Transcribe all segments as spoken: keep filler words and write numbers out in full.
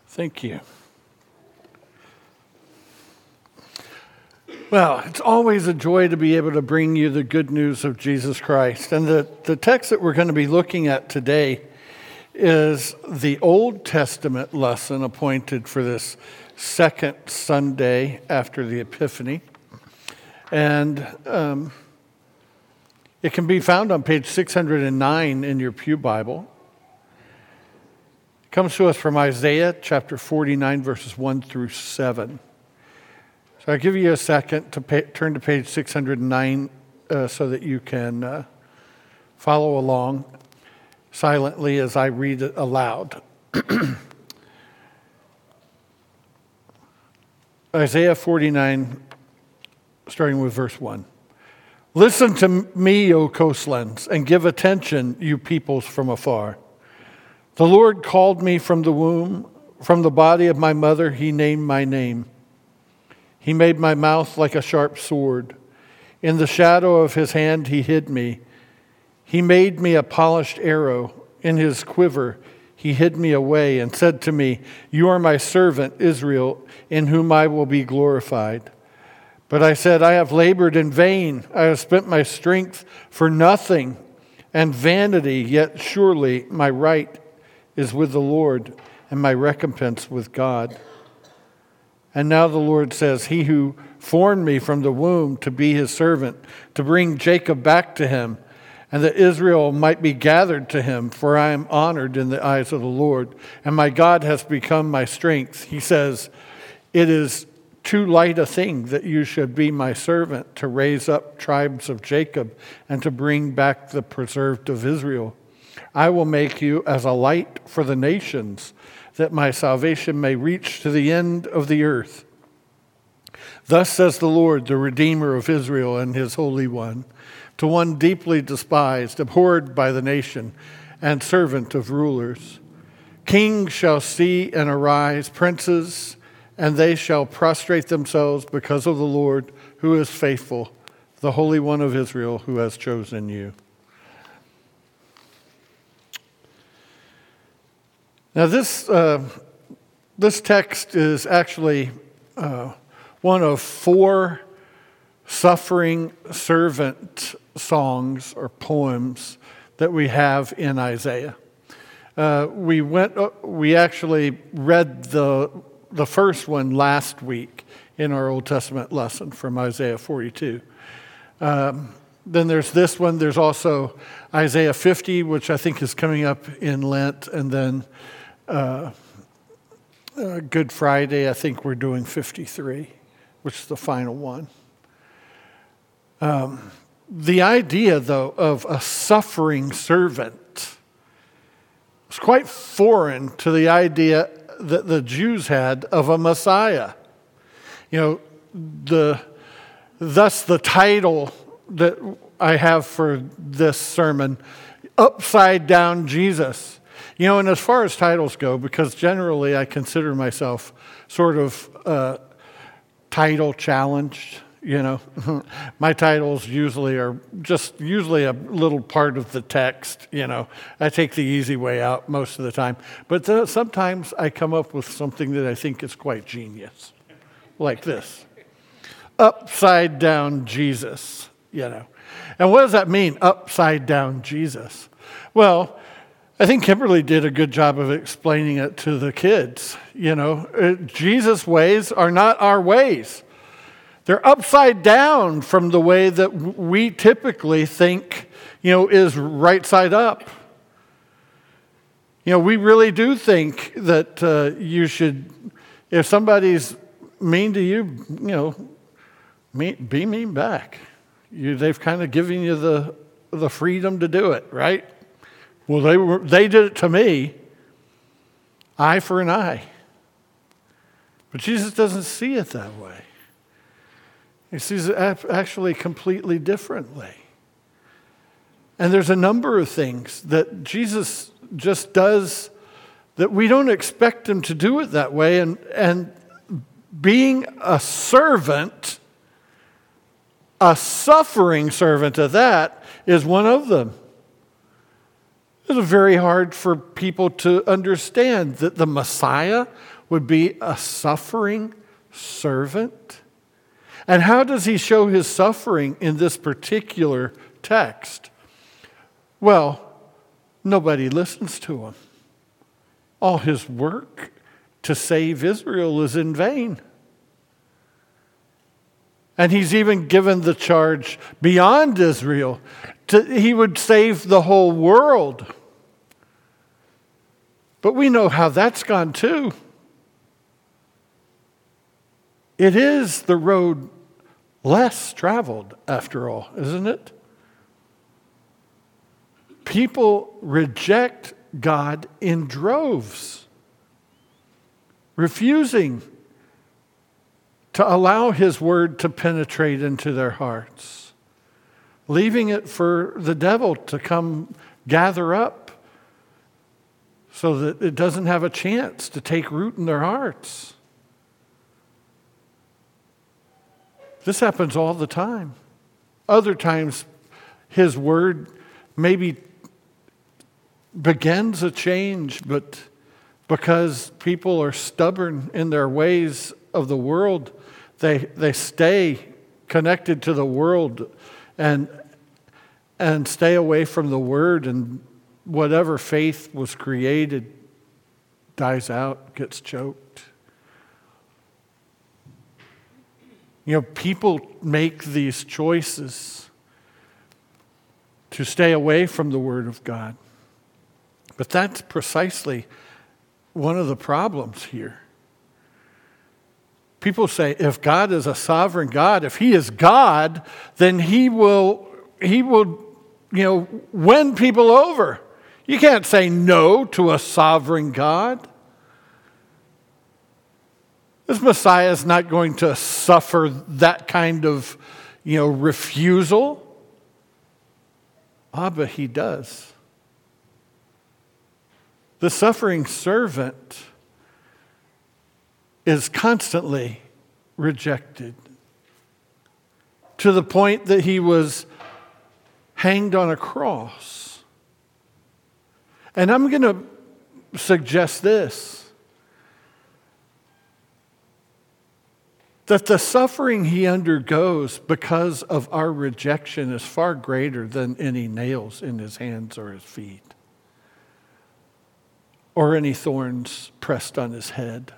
Thank you. Well, it's always a joy to be able to bring you the good news of Jesus Christ. And the, the text that we're going to be looking at today is the Old Testament lesson appointed for this second Sunday after the Epiphany. And um, it can be found on page six hundred nine in your Pew Bible. It comes to us from Isaiah chapter forty-nine, verses one through seven. So I'll give you a second to pay, turn to page six hundred nine uh, so that you can uh, follow along silently as I read it aloud. Isaiah forty-nine, starting with verse one. Listen to me, O coastlands, and give attention, you peoples from afar. The Lord called me from the womb, from the body of my mother, he named my name. He made my mouth like a sharp sword. In the shadow of his hand he hid me. He made me a polished arrow. In his quiver he hid me away and said to me, you are my servant, Israel, in whom I will be glorified. But I said, I have labored in vain. I have spent my strength for nothing and vanity, yet surely my right is with the Lord and my recompense with God. And now the Lord says, he who formed me from the womb to be his servant, to bring Jacob back to him, and that Israel might be gathered to him, for I am honored in the eyes of the Lord, and my God has become my strength. He says, it is too light a thing that you should be my servant, to raise up tribes of Jacob and to bring back the preserved of Israel. I will make you as a light for the nations, that my salvation may reach to the end of the earth. Thus says the Lord, the Redeemer of Israel and his Holy One, to one deeply despised, abhorred by the nation, and servant of rulers. Kings shall see and arise, princes, and they shall prostrate themselves because of the Lord who is faithful, the Holy One of Israel who has chosen you. Now this uh, this text is actually uh, one of four suffering servant songs or poems that we have in Isaiah. Uh, we went. Uh, we actually read the the first one last week in our Old Testament lesson from Isaiah forty-two. Um, then there's this one. There's also Isaiah fifty, which I think is coming up in Lent, and then uh, uh, Good Friday, I think we're doing fifty-three, which is the final one. Um, the idea, though, of a suffering servant was quite foreign to the idea that the Jews had of a Messiah. You know, the thus the title that I have for this sermon, Upside Down Jesus. You know, and as far as titles go, because generally I consider myself sort of uh, title challenged, you know. My titles usually are just usually a little part of the text, you know. I take the easy way out most of the time. But th- sometimes I come up with something that I think is quite genius, like this. Upside Down Jesus, you know. And what does that mean, upside down Jesus? Well, I think Kimberly did a good job of explaining it to the kids. You know, Jesus' ways are not our ways. They're upside down from the way that we typically think, you know, is right side up. You know, we really do think that uh, you should, if somebody's mean to you, you know, mean, be mean back. You, they've kind of given you the the freedom to do it, right? Well, they were they did it to me, eye for an eye. But Jesus doesn't see it that way. He sees it actually completely differently. And there's a number of things that Jesus just does that we don't expect him to do it that way. And, and being a servant, a suffering servant of that, is one of them. It's very hard for people to understand that the Messiah would be a suffering servant? And how does he show his suffering in this particular text? Well, nobody listens to him. All his work to save Israel is in vain. And he's even given the charge beyond Israel. To, he would save the whole world. But we know how that's gone too. It is the road less traveled, after all, isn't it? People reject God in droves, refusing to allow his word to penetrate into their hearts, leaving it for the devil to come gather up so that it doesn't have a chance to take root in their hearts. This happens all the time. Other times, his word maybe begins a change, but because people are stubborn in their ways of the world, they they stay connected to the world and and stay away from the word, and whatever faith was created dies out, gets choked. You know, people make these choices to stay away from the Word of God. But that's precisely one of the problems here. People say, if God is a sovereign God, if He is God, then He will, He will, you know, win people over. You can't say no to a sovereign God. This Messiah is not going to suffer that kind of, you know, refusal. Ah, but he does. The suffering servant is constantly rejected to the point that he was hanged on a cross. And I'm going to suggest this, that the suffering he undergoes because of our rejection is far greater than any nails in his hands or his feet, or any thorns pressed on his head.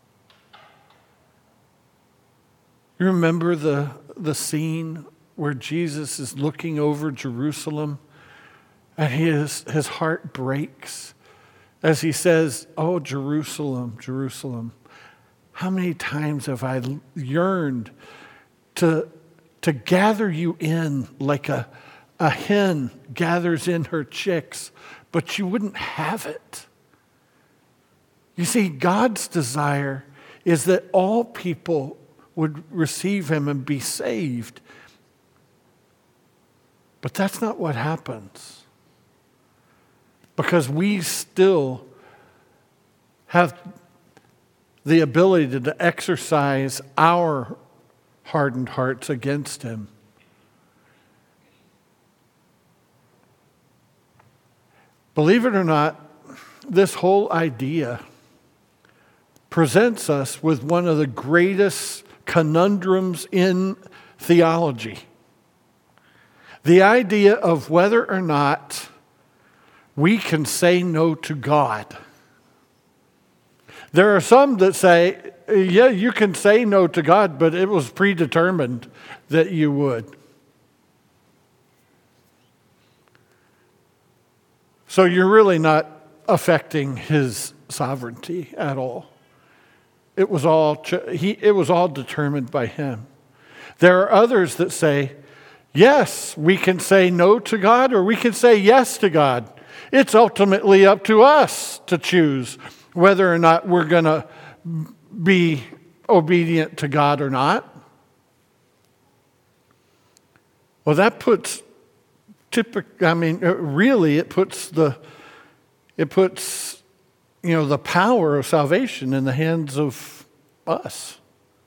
You remember the, the scene where Jesus is looking over Jerusalem and his, his heart breaks as he says, "Oh, Jerusalem, Jerusalem, how many times have I yearned to, to gather you in like a, a hen gathers in her chicks, but you wouldn't have it." You see, God's desire is that all people would receive him and be saved. But that's not what happens. Because we still have the ability to exercise our hardened hearts against him. Believe it or not, this whole idea presents us with one of the greatest conundrums in theology. The idea of whether or not we can say no to God. There are some that say, yeah, you can say no to God, but it was predetermined that you would. So you're really not affecting his sovereignty at all. It was all he. It was all determined by him. There are others that say, yes, we can say no to God or we can say yes to God. It's ultimately up to us to choose whether or not we're going to be obedient to God or not. Well, that puts typical. I mean, really, it puts the it puts. you know, the power of salvation in the hands of us.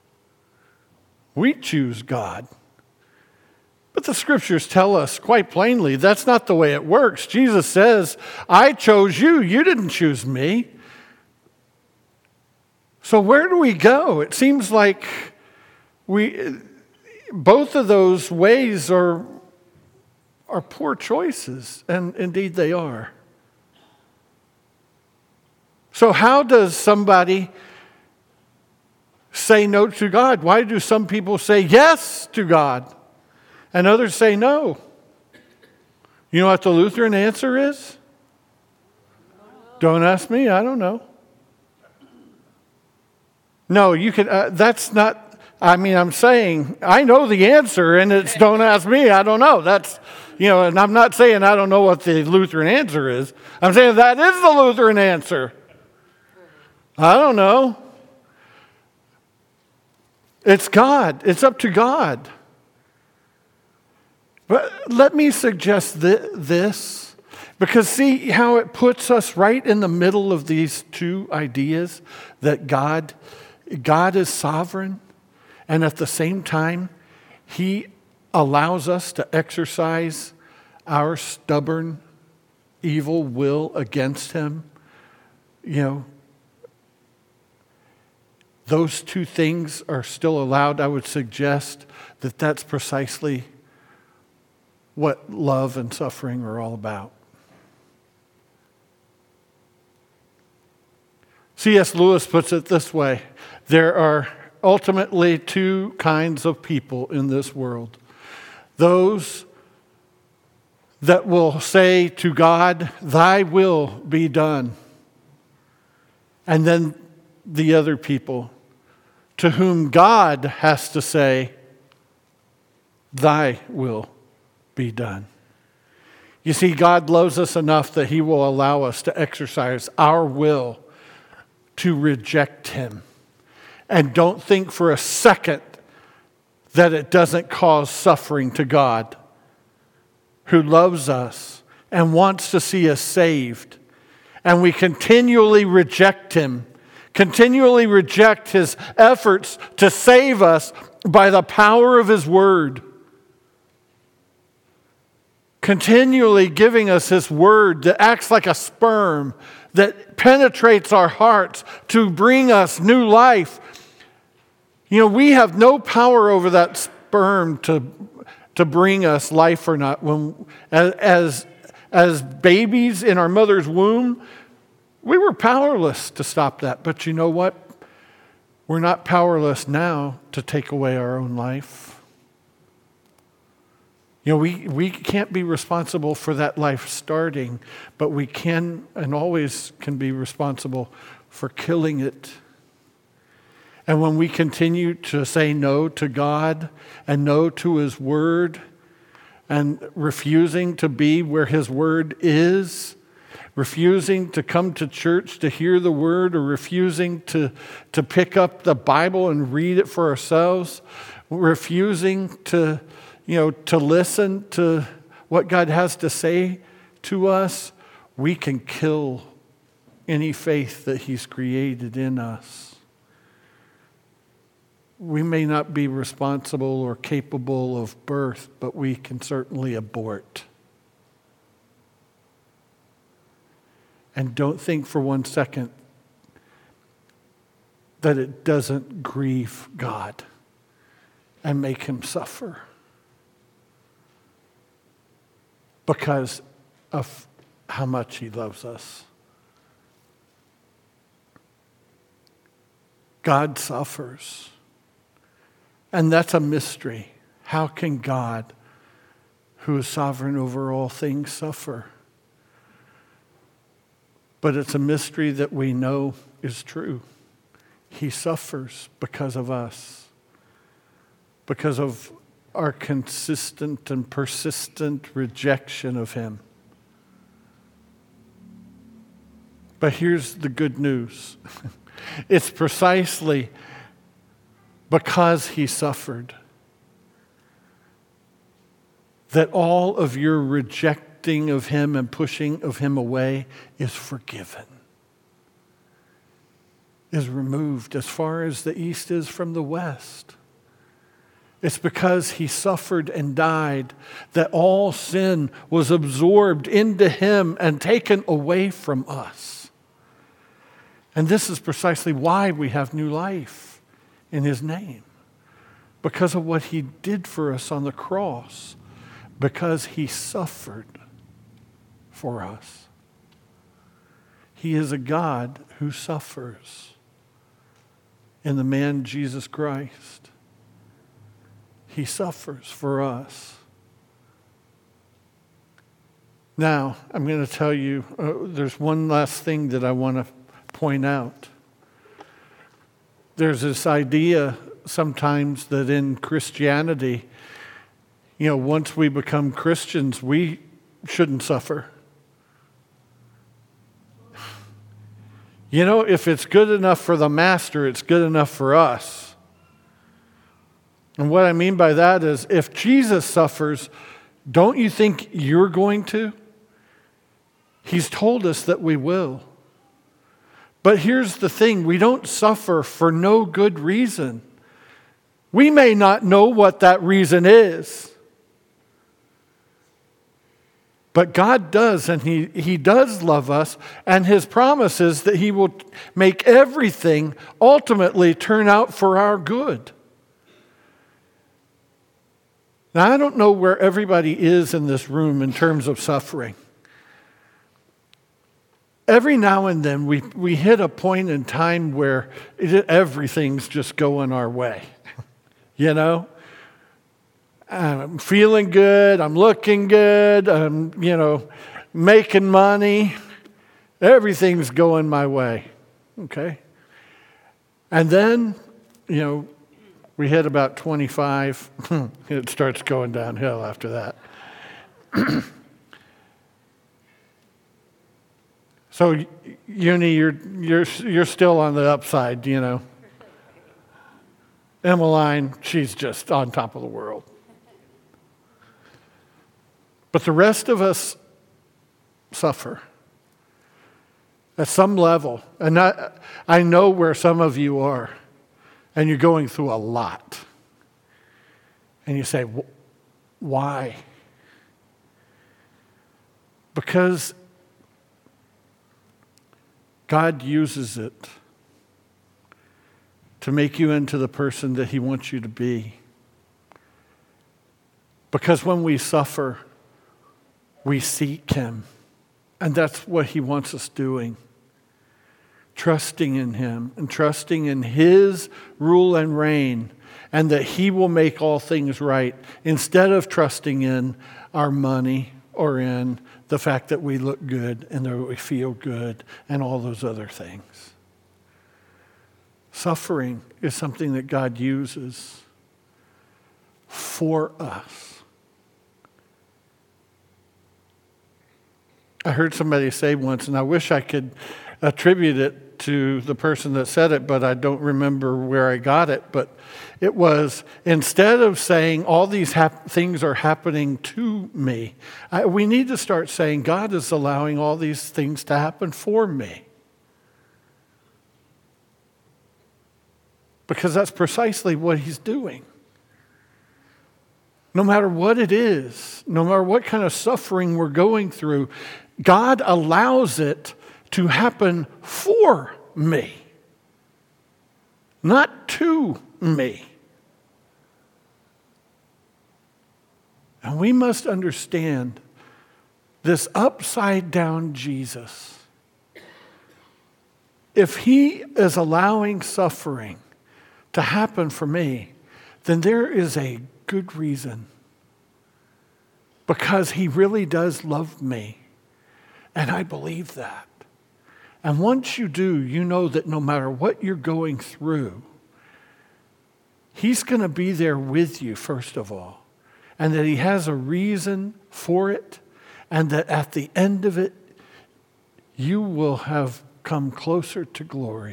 We choose God. But the scriptures tell us quite plainly that's not the way it works. Jesus says, I chose you, you didn't choose me. So where do we go? It seems like we both of those ways are, are poor choices, and indeed they are. So how does somebody say no to God? Why do some people say yes to God and others say no? You know what the Lutheran answer is? Don't ask me, I don't know. No, you can, uh, that's not, I mean, I'm saying, I know the answer, and it's don't ask me, I don't know. That's, you know, and I'm not saying I don't know what the Lutheran answer is. I'm saying that is the Lutheran answer. I don't know. It's God. It's up to God. But let me suggest th- this, because see how it puts us right in the middle of these two ideas, that God, God is sovereign, and at the same time, He allows us to exercise our stubborn, evil will against Him. You know, those two things are still allowed. I would suggest that that's precisely what love and suffering are all about. C S Lewis puts it this way: there are ultimately two kinds of people in this world. Those that will say to God, "Thy will be done." And then the other people to whom God has to say, "Thy will be done." You see, God loves us enough that He will allow us to exercise our will to reject Him. And don't think for a second that it doesn't cause suffering to God, who loves us and wants to see us saved. And we continually reject Him, continually reject His efforts to save us by the power of His Word. Continually giving us His Word that acts like a sperm that penetrates our hearts to bring us new life. You know, we have no power over that sperm to, to bring us life or not. When, as, as babies in our mother's womb, we were powerless to stop that. But you know what? We're not powerless now to take away our own life. You know, we, we can't be responsible for that life starting, but we can and always can be responsible for killing it. And when we continue to say no to God and no to His Word and refusing to be where His Word is, refusing to come to church to hear the Word, or refusing to, to pick up the Bible and read it for ourselves, refusing to, you know, to listen to what God has to say to us, we can kill any faith that He's created in us. We may not be responsible or capable of birth, but we can certainly abort. And don't think for one second that it doesn't grieve God and make Him suffer because of how much He loves us. God suffers. And that's a mystery. How can God, who is sovereign over all things, suffer? But it's a mystery that we know is true. He suffers because of us, because of our consistent and persistent rejection of Him. But here's the good news. It's precisely because He suffered that all of your rejecting of Him and pushing of Him away is forgiven, is removed as far as the east is from the west. It's because He suffered and died that all sin was absorbed into Him and taken away from us. And this is precisely why we have new life in his name. Because of what he did for us on the cross. Because he suffered for us. He is a God who suffers in the man Jesus Christ. He suffers for us. Now, I'm going to tell you, uh, there's one last thing that I want to point out. There's this idea sometimes that in Christianity, you know, once we become Christians, we shouldn't suffer. You know, if it's good enough for the master, it's good enough for us. And what I mean by that is, if Jesus suffers, don't you think you're going to? He's told us that we will. But here's the thing, we don't suffer for no good reason. We may not know what that reason is. But God does, and he, he does love us, and his promise is that he will make everything ultimately turn out for our good. Now, I don't know where everybody is in this room in terms of suffering. Every now and then we, we hit a point in time where it, everything's just going our way. You know? I'm feeling good, I'm looking good, I'm, you know, making money. Everything's going my way. Okay? And then, you know, we hit about twenty-five. It starts going downhill after that. So, Uni, you're you're you're still on the upside, you know. Emmeline, she's just on top of the world. But the rest of us suffer at some level. And I, I know where some of you are, and you're going through a lot. And you say, why? Because God uses it to make you into the person that he wants you to be. Because when we suffer, we seek him. And that's what he wants us doing. Trusting in him and trusting in his rule and reign, and that he will make all things right, instead of trusting in our money or in the fact that we look good and that we feel good and all those other things. Suffering is something that God uses for us. I heard somebody say once, and I wish I could attribute it to the person that said it, but I don't remember where I got it. But it was, instead of saying all these hap- things are happening to me, I, we need to start saying God is allowing all these things to happen for me. Because that's precisely what he's doing. No matter what it is, no matter what kind of suffering we're going through, God allows it to happen for me, not to me. And we must understand this upside down Jesus. If he is allowing suffering to happen for me, then there is a good reason. Because he really does love me. And I believe that. And once you do, you know that no matter what you're going through, he's going to be there with you, first of all. And that he has a reason for it. And that at the end of it, you will have come closer to glory.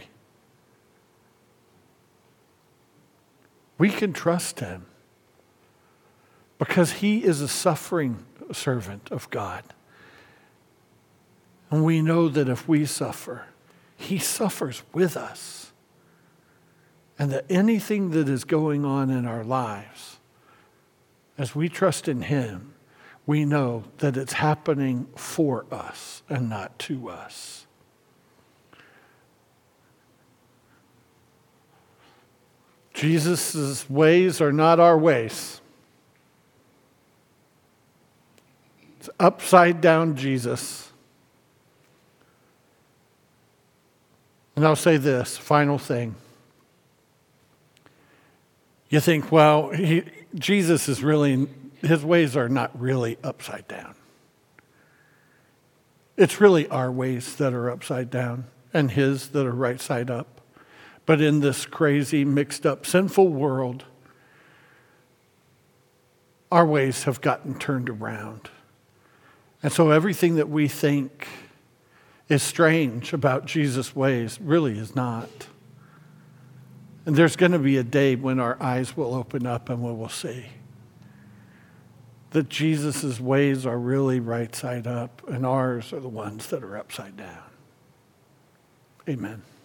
We can trust him. Because he is a suffering servant of God. And we know that if we suffer, he suffers with us. And that anything that is going on in our lives, as we trust in him, we know that it's happening for us and not to us. Jesus' ways are not our ways. It's upside down Jesus. And I'll say this, final thing. You think, well, he, Jesus is really, his ways are not really upside down. It's really our ways that are upside down and his that are right side up. But in this crazy, mixed up, sinful world, our ways have gotten turned around. And so everything that we think is strange about Jesus' ways really is not. And there's going to be a day when our eyes will open up and we will see that Jesus' ways are really right side up and ours are the ones that are upside down. Amen.